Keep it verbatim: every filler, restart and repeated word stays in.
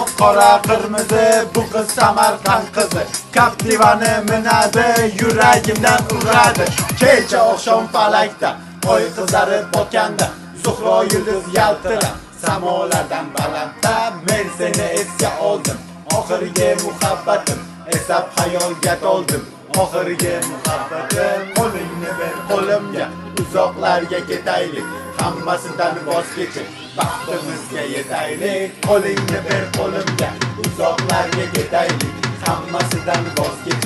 oq qora qirmizi, bu qiz Samarqand qizi. Captiva'ni minadi, yuragimdan uradi. Kecha oqshom falakda, oy qizarib botganda, Zuhro yulduz yaltirab, samolardan balandda men seni esga oldim. Oxirgi muhabbatim, eslab xayolga to'ldim. Oxirgi muhabbatim, qo'lingni ber qo'limga, uzoqlarga ketaylik, hammasidan voz kechib, baxtimizga yetaylik. Qo'lingni ber qo'limga, uzoqlarga ketaylik, hammasidan voz kechib